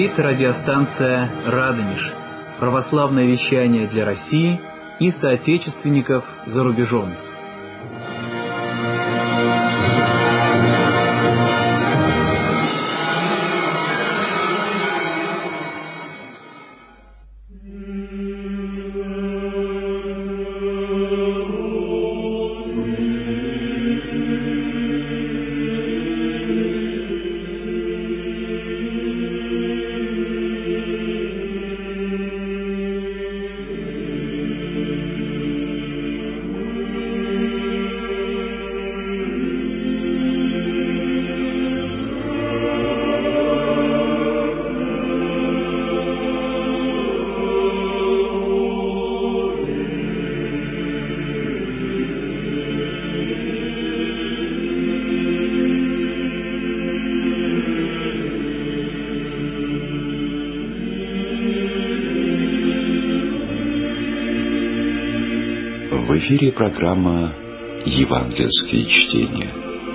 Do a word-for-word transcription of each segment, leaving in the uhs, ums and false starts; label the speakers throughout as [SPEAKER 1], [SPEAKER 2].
[SPEAKER 1] Говорит радиостанция «Радонеж». Православное вещание для России и соотечественников за рубежом.
[SPEAKER 2] В эфире программа «Евангельские чтения».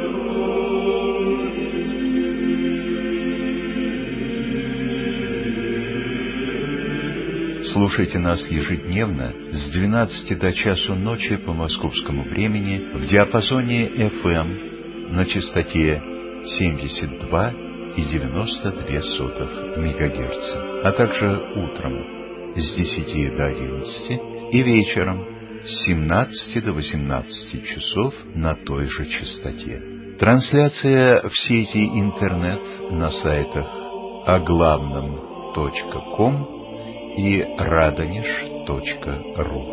[SPEAKER 2] Слушайте нас ежедневно с двенадцати до часу ночи по московскому времени в диапазоне эф эм на частоте семьдесят два и девяносто две сотых мегагерца, а также утром с десяти до одиннадцати и вечером с семнадцати до восемнадцати часов на той же частоте. Трансляция в сети интернет на сайтах о главном точка ком и радонеж точка ру.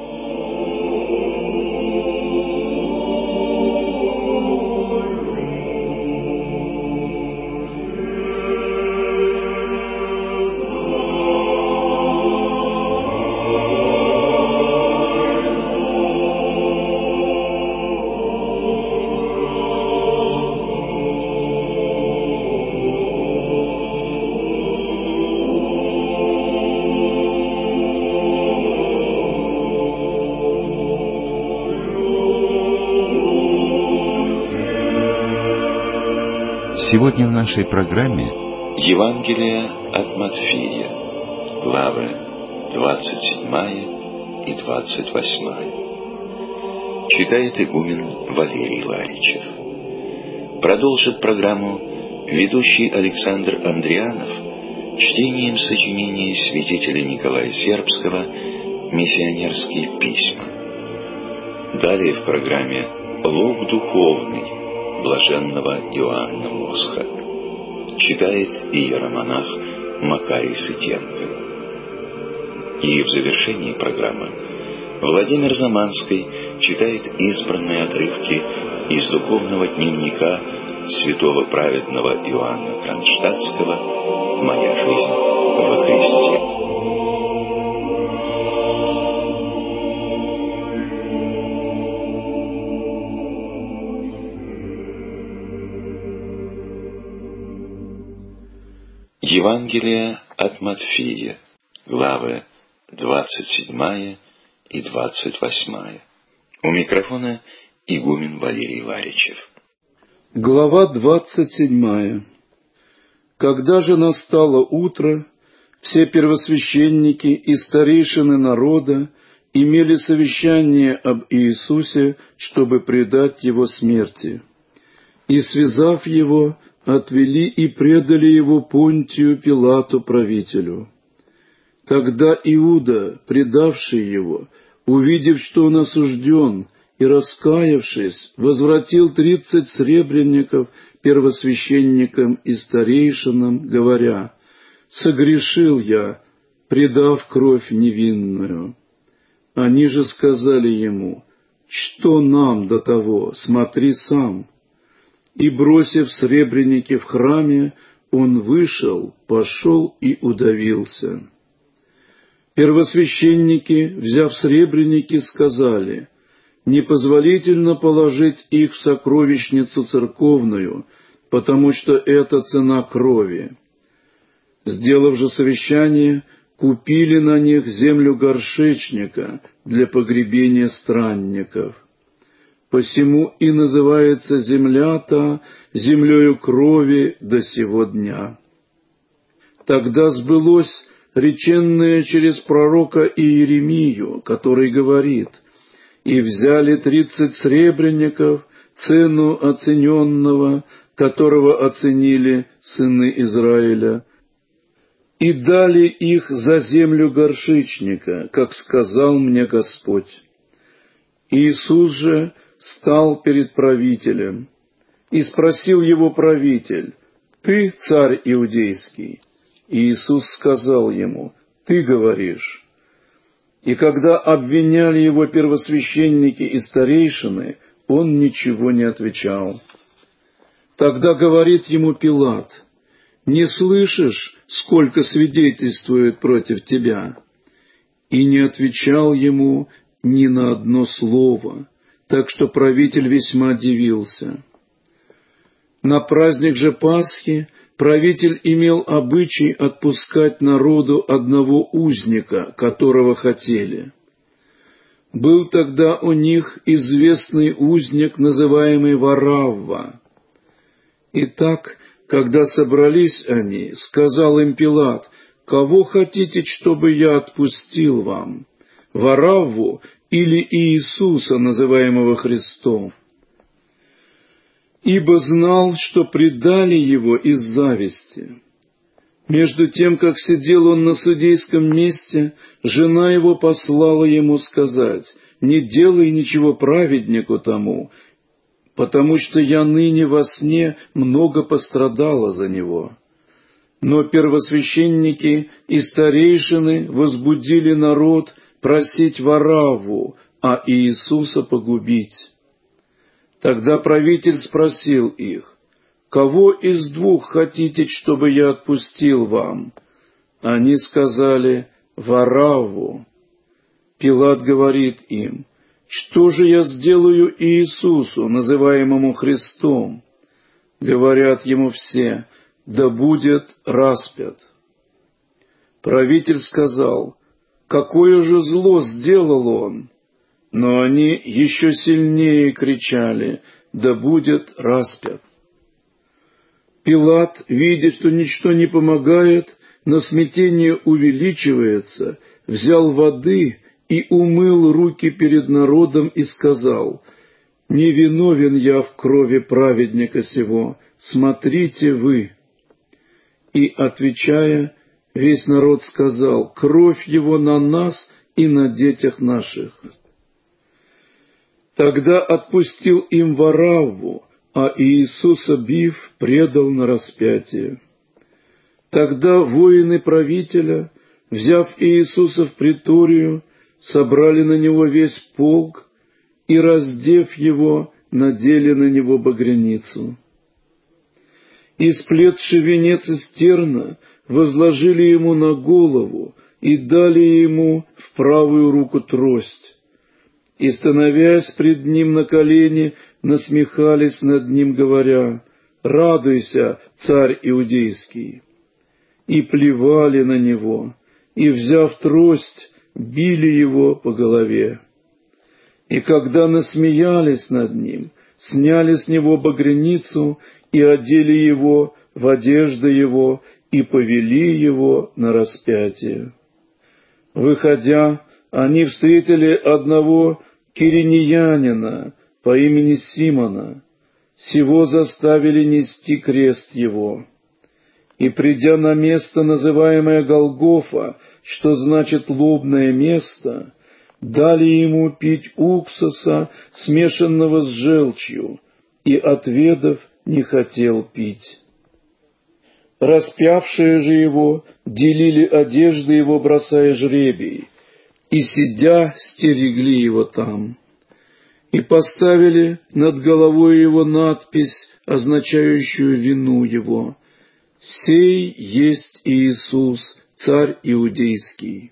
[SPEAKER 2] Сегодня в нашей программе Евангелие от Матфея, главы двадцать седьмая и двадцать восьмая. Читает игумен Валерий Ларичев. Продолжит программу ведущий Александр Андрианов чтением сочинения святителя Николая Сербского «Миссионерские письма». Далее в программе «Лог духовный» блаженного Иоанна Мосха. Читает иеромонах Макарий Сытенко. И в завершении программы Владимир Заманский читает избранные отрывки из духовного дневника святого праведного Иоанна Кронштадтского «Моя жизнь во Христе». Евангелие от Матфея, главы двадцать седьмая и двадцать восьмая. У микрофона игумен Валерий Ларичев.
[SPEAKER 3] Глава двадцать седьмая. Когда же настало утро, все первосвященники и старейшины народа имели совещание об Иисусе, чтобы предать Его смерти. И, связав Его, отвели и предали Его Понтию Пилату правителю. Тогда Иуда, предавший Его, увидев, что он осужден, и, раскаявшись, возвратил тридцать сребреников первосвященникам и старейшинам, говоря: «Согрешил я, предав кровь невинную». Они же сказали ему: «Что нам до того? Смотри сам». И, бросив сребреники в храме, он вышел, пошел и удавился. Первосвященники, взяв сребреники, сказали: «Непозволительно положить их в сокровищницу церковную, потому что это цена крови». Сделав же совещание, купили на них землю горшечника для погребения странников. Посему и называется земля та землею крови до сего дня. Тогда сбылось реченное через пророка Иеремию, который говорит: «И взяли тридцать сребреников, цену оцененного, которого оценили сыны Израиля, и дали их за землю горшечника, как сказал мне Господь». Иисус же стал перед правителем, и спросил его правитель: «Ты царь иудейский?» И Иисус сказал ему: «Ты говоришь». И когда обвиняли его первосвященники и старейшины, он ничего не отвечал. Тогда говорит ему Пилат: «Не слышишь, сколько свидетельствуют против тебя?» И не отвечал ему ни на одно слово, так что правитель весьма дивился. На праздник же Пасхи правитель имел обычай отпускать народу одного узника, которого хотели. Был тогда у них известный узник, называемый Варавва. Итак, когда собрались они, сказал им Пилат: «Кого хотите, чтобы я отпустил вам, Варавву или Иисуса, называемого Христом?» Ибо знал, что предали его из зависти. Между тем, как сидел он на судейском месте, жена его послала ему сказать: «Не делай ничего праведнику тому, потому что я ныне во сне много пострадала за него». Но первосвященники и старейшины возбудили народ просить Варавву, а Иисуса погубить. Тогда правитель спросил их: «Кого из двух хотите, чтобы я отпустил вам?» Они сказали: «Варавву». Пилат говорит им: «Что же я сделаю Иисусу, называемому Христом?» Говорят ему все: «Да будет распят». Правитель сказал: «Какое же зло сделал он?» Но они еще сильнее кричали: «Да будет распят». Пилат, видя, что ничто не помогает, но смятение увеличивается, взял воды и умыл руки перед народом и сказал: «Не виновен я в крови праведника сего, смотрите вы». И, отвечая, весь народ сказал: «Кровь его на нас и на детях наших». Тогда отпустил им Варавву, а Иисуса, бив, предал на распятие. Тогда воины правителя, взяв Иисуса в преторию, собрали на него весь полк и, раздев его, надели на него багряницу. И, сплетши венец из терна, возложили ему на голову и дали ему в правую руку трость. И, становясь пред ним на колени, насмехались над ним, говоря: «Радуйся, царь иудейский!» И плевали на него, и, взяв трость, били его по голове. И когда насмеялись над ним, сняли с него багряницу и одели его в одежды его и повели его на распятие. Выходя, они встретили одного киринеянина по имени Симона. Сего заставили нести крест его. И, придя на место, называемое Голгофа, что значит «лобное место», дали ему пить уксуса, смешанного с желчью, и, отведав, не хотел пить. Распявшие же его делили одежды его, бросая жребий, и, сидя, стерегли его там. И поставили над головой его надпись, означающую вину его: «Сей есть Иисус, царь иудейский».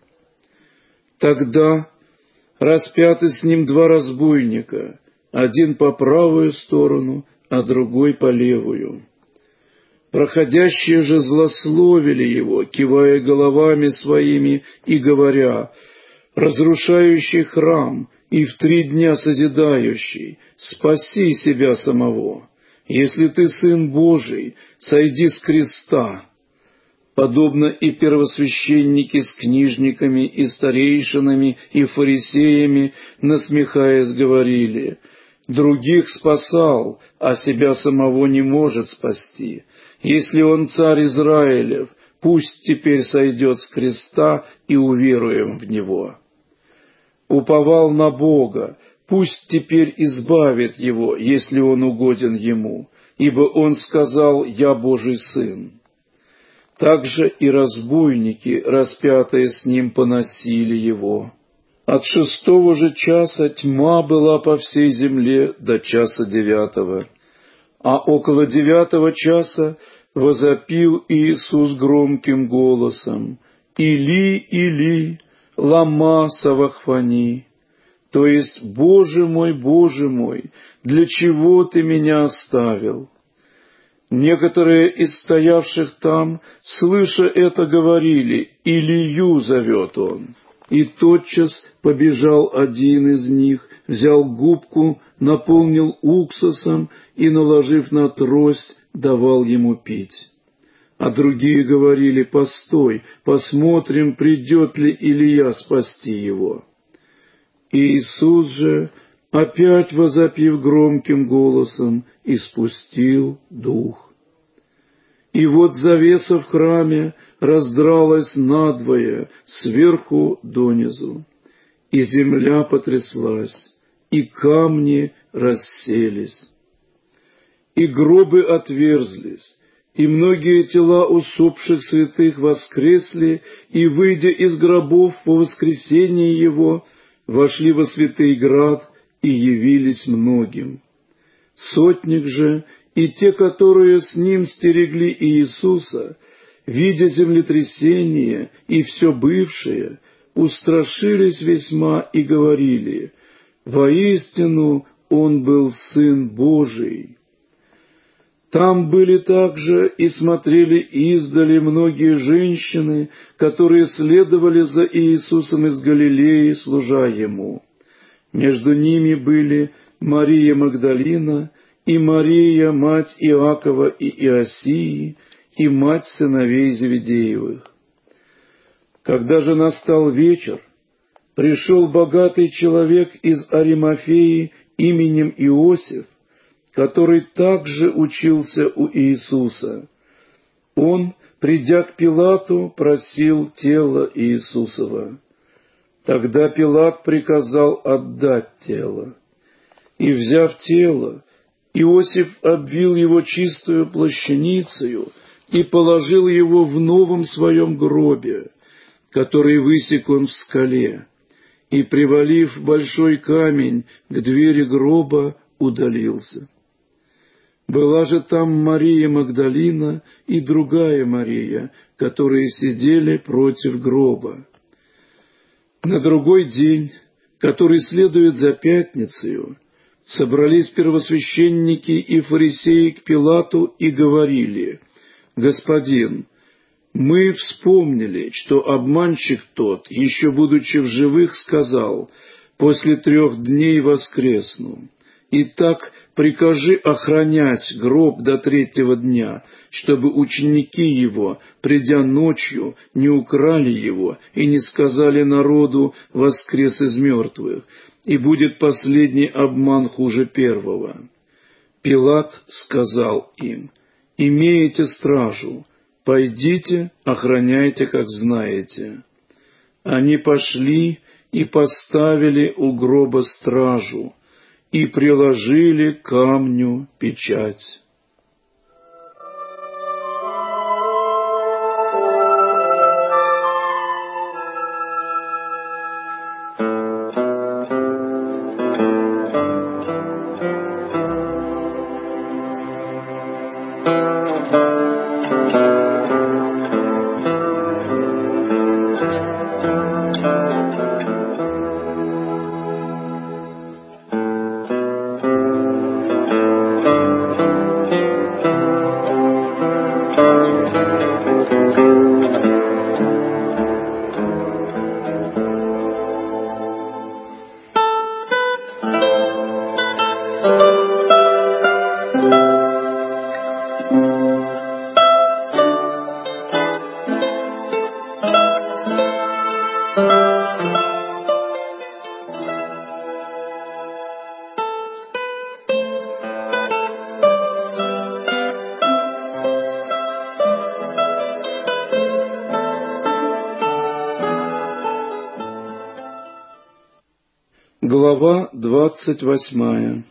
[SPEAKER 3] Тогда распяты с ним два разбойника, один по правую сторону, а другой по левую. Проходящие же злословили его, кивая головами своими и говоря: «Разрушающий храм и в три дня созидающий, спаси себя самого. Если ты Сын Божий, сойди с креста». подобно и первосвященники с книжниками и старейшинами и фарисеями, насмехаясь, говорили: «Других спасал, а себя самого не может спасти. Если он царь Израилев, пусть теперь сойдет с креста, и уверуем в него. Уповал на Бога, пусть теперь избавит его, если он угоден ему, ибо он сказал: «Я Божий сын». Также и разбойники, распятые с ним, поносили его. От шестого же часа тьма была по всей земле до часа девятого. А около девятого часа возопил Иисус громким голосом: «Или, Или, лама савахфани», то есть: «Боже мой, Боже мой, для чего ты меня оставил?» Некоторые из стоявших там, слыша это, говорили: «Илию зовет он». И тотчас побежал один из них, взял губку, наполнил уксусом и, наложив на трость, давал ему пить. А другие говорили: «Постой, посмотрим, придет ли Илия спасти его». Иисус же, опять возопив громким голосом, испустил дух. И вот завеса в храме раздралась надвое, сверху донизу, и земля потряслась, и камни расселись, и гробы отверзлись, и многие тела усопших святых воскресли, и, выйдя из гробов по воскресении его, вошли во святый град и явились многим. Сотник же и те, которые с ним стерегли Иисуса, видя землетрясение и все бывшее, устрашились весьма и говорили: «Воистину он был Сын Божий». Там были также и смотрели издали многие женщины, которые следовали за Иисусом из Галилеи, служа Ему. Между ними были Мария Магдалина и Мария, мать Иакова и Иосии, и мать сыновей Зеведеевых. Когда же настал вечер, пришел богатый человек из Аримафеи именем Иосиф, который также учился у Иисуса. Он, придя к Пилату, просил тело Иисусова. Тогда Пилат приказал отдать тело. И, взяв тело, Иосиф обвил его чистую плащаницею и положил его в новом своем гробе, который высек он в скале, и, привалив большой камень к двери гроба, удалился. Была же там Мария Магдалина и другая Мария, которые сидели против гроба. На другой день, который следует за пятницею, собрались первосвященники и фарисеи к Пилату и говорили: «Господин, мы вспомнили, что обманщик тот, еще будучи в живых, сказал: после трех дней воскресну. Итак, прикажи охранять гроб до третьего дня, чтобы ученики его, придя ночью, не украли его и не сказали народу: воскрес из мертвых, и будет последний обман хуже первого». Пилат сказал им: «Имеете стражу, пойдите, охраняйте, как знаете». Они пошли и поставили у гроба стражу, и приложили к камню печать. Глава двадцать восьмая.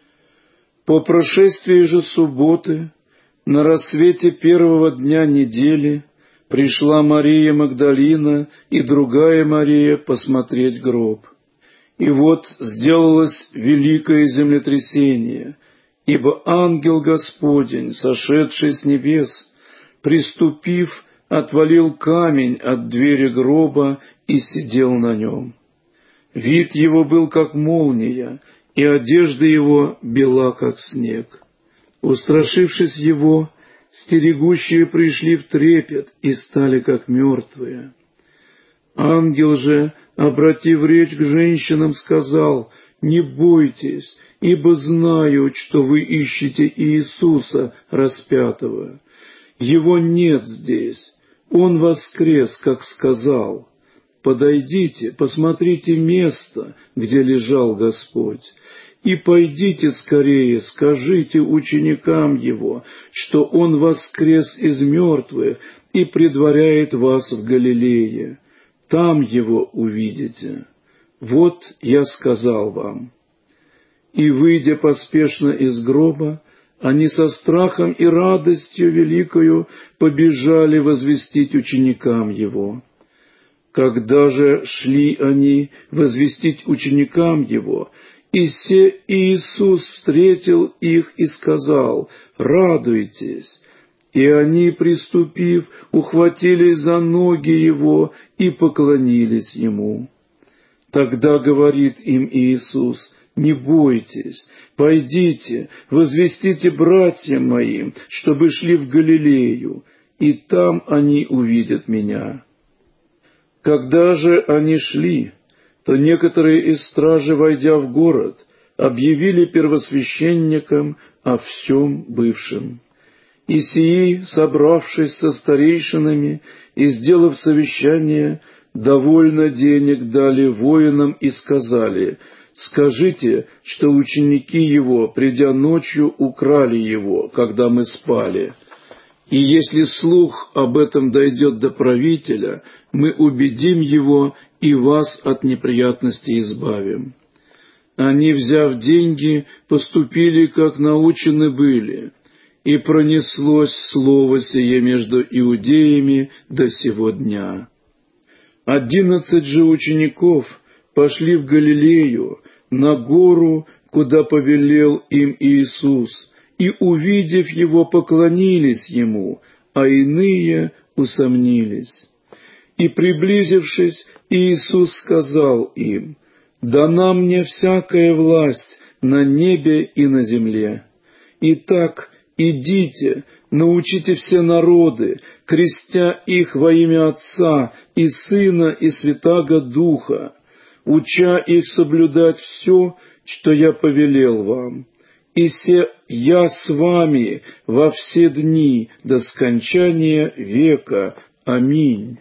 [SPEAKER 3] По прошествии же субботы, на рассвете первого дня недели, пришла Мария Магдалина и другая Мария посмотреть гроб. И вот сделалось великое землетрясение, ибо ангел Господень, сошедший с небес, приступив, отвалил камень от двери гроба и сидел на нем. Вид его был как молния, и одежда его бела как снег. Устрашившись его, стерегущие пришли в трепет и стали как мертвые. Ангел же, обратив речь к женщинам, сказал: «Не бойтесь, ибо знаю, что вы ищете Иисуса распятого. Его нет здесь, Он воскрес, как сказал. Подойдите, посмотрите место, где лежал Господь, и пойдите скорее, скажите ученикам Его, что Он воскрес из мертвых и предваряет вас в Галилее. Там Его увидите. Вот я сказал вам». И, выйдя поспешно из гроба, они со страхом и радостью великою побежали возвестить ученикам Его. Когда же шли они возвестить ученикам Его, и се Иисус встретил их и сказал: «Радуйтесь!» И они, приступив, ухватились за ноги Его и поклонились Ему. Тогда говорит им Иисус: «Не бойтесь, пойдите, возвестите братьям моим, чтобы шли в Галилею, и там они увидят Меня». Когда же они шли, то некоторые из стражи, войдя в город, объявили первосвященникам о всем бывшем. И сии, собравшись со старейшинами и сделав совещание, довольно денег дали воинам и сказали: «Скажите, что ученики его, придя ночью, украли его, когда мы спали. И если слух об этом дойдет до правителя, мы убедим его и вас от неприятностей избавим». Они, взяв деньги, поступили, как научены были, и пронеслось слово сие между иудеями до сего дня. Одиннадцать же учеников пошли в Галилею, на гору, куда повелел им Иисус, и, увидев Его, поклонились Ему, а иные усомнились. И, приблизившись, Иисус сказал им: «Дана мне всякая власть на небе и на земле. Итак, идите, научите все народы, крестя их во имя Отца и Сына и Святаго Духа, уча их соблюдать все, что я повелел вам. И се я с вами во все дни до скончания века. Аминь».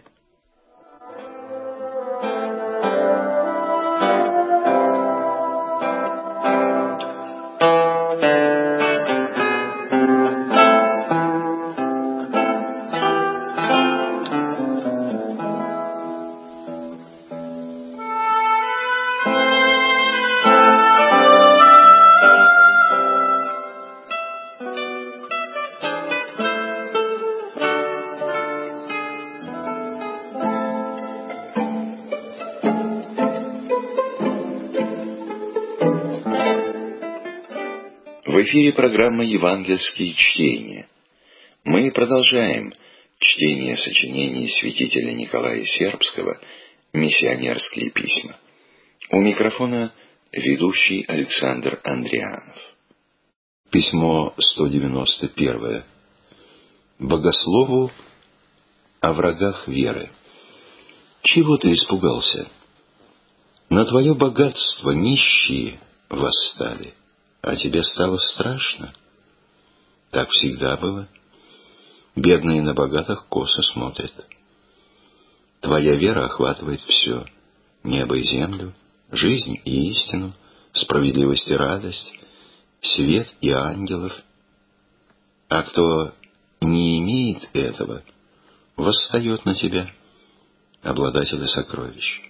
[SPEAKER 2] В эфире программа «Евангельские чтения». Мы продолжаем чтение сочинений святителя Николая Сербского «Миссионерские письма». У микрофона ведущий Александр Андрианов. Письмо сто девяносто первое. Богослову о врагах веры. Чего ты испугался? На твое богатство нищие восстали, а тебе стало страшно. Так всегда было. Бедные на богатых косо смотрят.
[SPEAKER 4] Твоя вера охватывает все — небо и землю, жизнь и истину, справедливость и радость, свет и ангелов. А кто не имеет этого, восстает на тебя, обладателя сокровищ.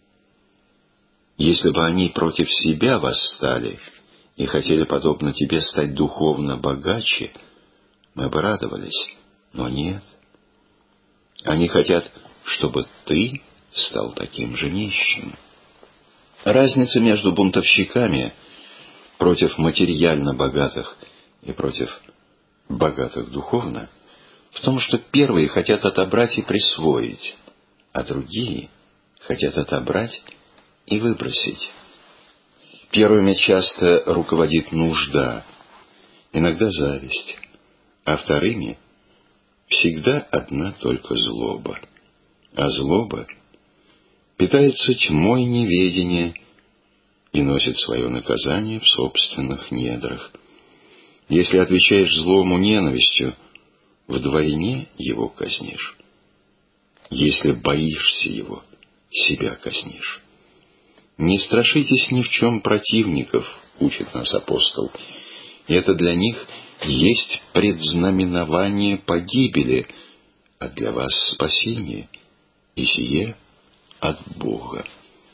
[SPEAKER 4] Если бы они против себя восстали и хотели, подобно тебе, стать духовно богаче, мы бы радовались, но нет. Они хотят, чтобы ты стал таким же нищим. Разница между бунтовщиками против материально богатых и против богатых духовно в том, что первые хотят отобрать и присвоить, а другие хотят отобрать и выбросить. Первыми часто руководит нужда, иногда зависть, а вторыми всегда одна только злоба. А злоба питается тьмой неведения и носит свое наказание в собственных недрах. Если отвечаешь злому ненавистью, вдвойне его казнишь. Если боишься его, себя казнишь. Не страшитесь ни в чем противников, учит нас апостол. Это для них есть предзнаменование погибели, а для вас спасение, и сие от Бога.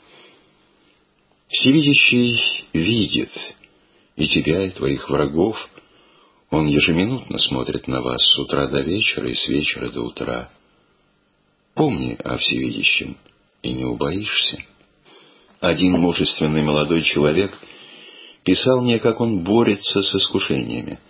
[SPEAKER 4] Всевидящий видит и тебя, и твоих врагов. Он ежеминутно смотрит на вас с утра до вечера и с вечера до утра. Помни о Всевидящем и не убоишься. Один мужественный молодой человек писал мне, как он борется с искушениями.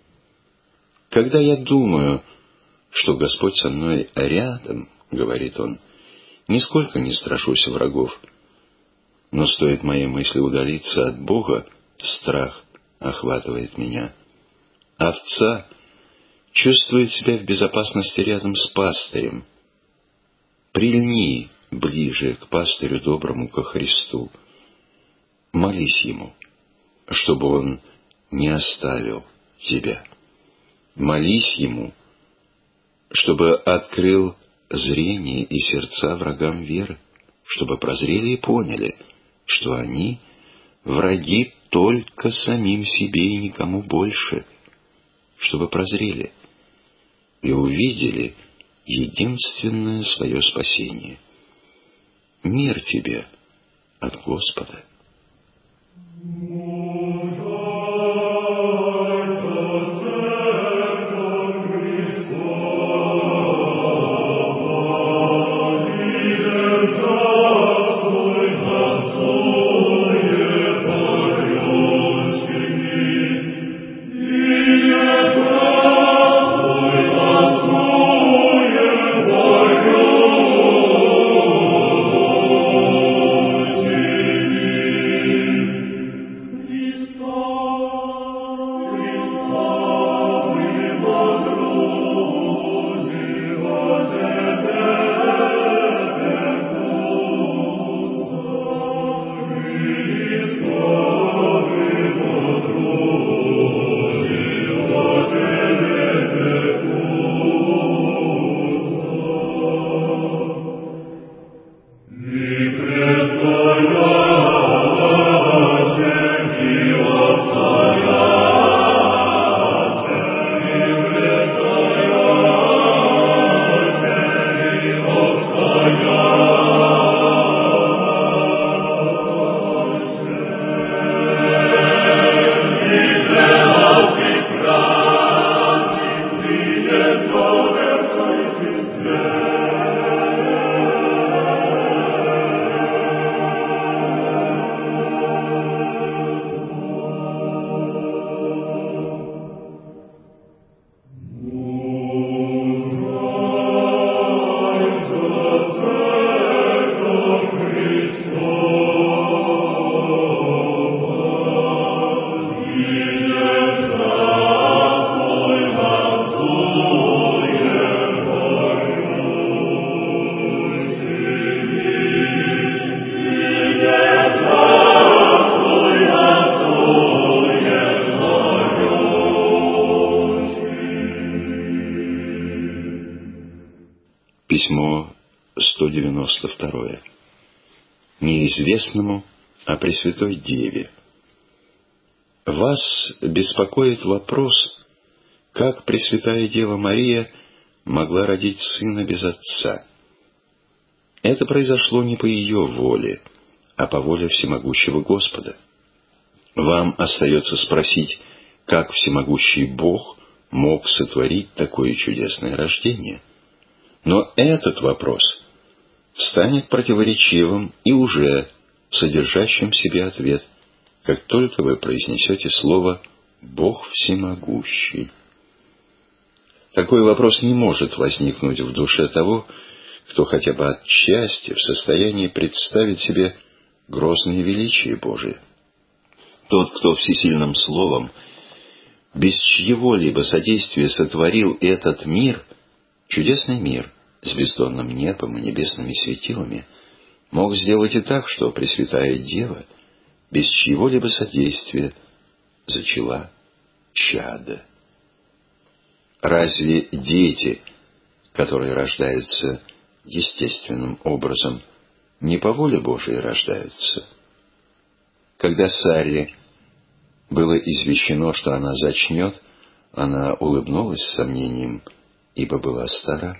[SPEAKER 4] «Когда я думаю, что Господь со мной рядом, — говорит он, — нисколько не страшусь врагов, но стоит моей мысли удалиться от Бога, страх охватывает меня. Овца чувствует себя в безопасности рядом с пастырем. Прильни ближе к пастырю доброму, ко Христу. Молись Ему, чтобы Он не оставил тебя. Молись Ему, чтобы открыл зрение и сердца врагам веры, чтобы прозрели и поняли, что они враги только самим себе и никому больше, чтобы прозрели и увидели единственное свое спасение. Мир тебе от Господа». Письмо сто девяносто два. Неизвестному о Пресвятой Деве. Вас беспокоит вопрос, как Пресвятая Дева Мария могла родить сына без отца. Это произошло не по ее воле, а по воле всемогущего Господа. Вам остается спросить, как всемогущий Бог мог сотворить такое чудесное рождение. Но этот вопрос станет противоречивым и уже содержащим в себе ответ, как только вы произнесете слово «Бог всемогущий». Такой вопрос не может возникнуть в душе того, кто хотя бы отчасти в состоянии представить себе грозное величие Божие. Тот, кто всесильным словом, без чьего-либо содействия сотворил этот мир, чудесный мир с бездонным небом и небесными светилами, мог сделать и так, что Пресвятая Дева без чьего-либо содействия зачала чадо. Разве дети, которые рождаются естественным образом, не по воле Божией рождаются? Когда Сарре было извещено, что она зачнет, она улыбнулась с сомнением, ибо была стара.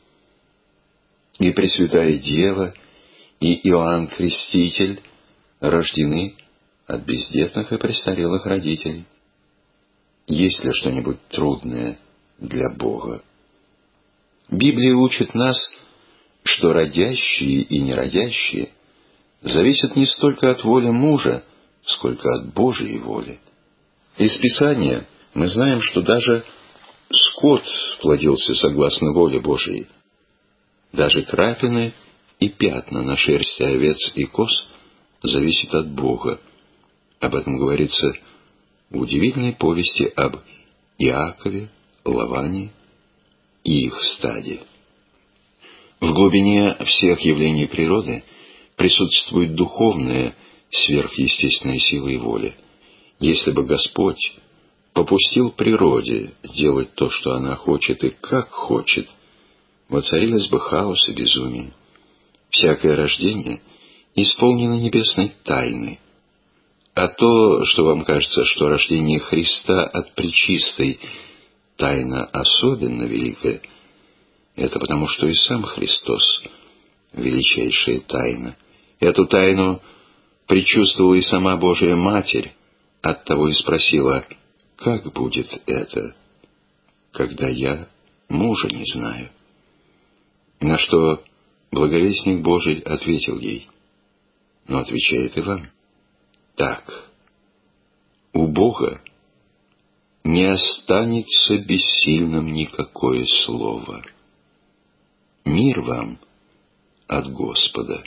[SPEAKER 4] И Пресвятая Дева, и Иоанн Креститель рождены от бездетных и престарелых родителей. Есть ли что-нибудь трудное для Бога? Библия учит нас, что родящие и неродящие зависят не столько от воли мужа, сколько от Божьей воли. Из Писания мы знаем, что даже скот плодился согласно воле Божией. Даже крапины и пятна на шерсти овец и коз зависят от Бога. Об этом говорится в удивительной повести об Иакове, Лаване и их стаде. В глубине всех явлений природы присутствует духовная, сверхъестественная сила и воля. Если бы Господь попустил природе делать то, что она хочет и как хочет, воцарилось бы хаос и безумие. Всякое рождение исполнено небесной тайной. А то, что вам кажется, что рождение Христа от Пречистой тайна особенно великая, это потому, что и сам Христос — величайшая тайна. Эту тайну предчувствовала и сама Божия Матерь, оттого и спросила: «Как будет это, когда я мужа не знаю?» На что благовестник Божий ответил ей, но отвечает и вам: «Так, у Бога не останется бессильным никакое слово. Мир вам от Господа».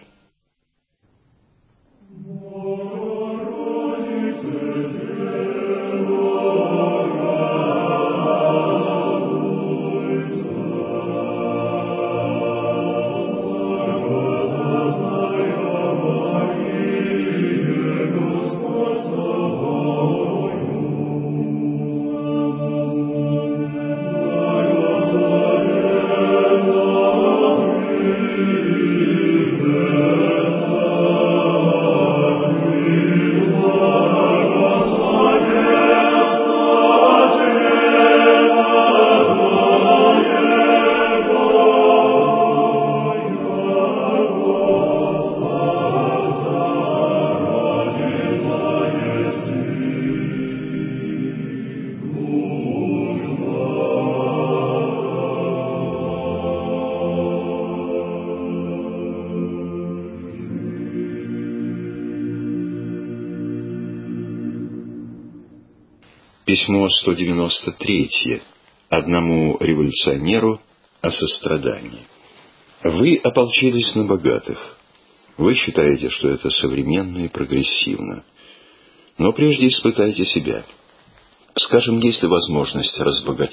[SPEAKER 4] Письмо сто девяносто три. Одному революционеру о сострадании. Вы ополчились на богатых. Вы считаете, что это современно и прогрессивно. Но прежде испытайте себя. Скажем, есть ли возможность разбогатеть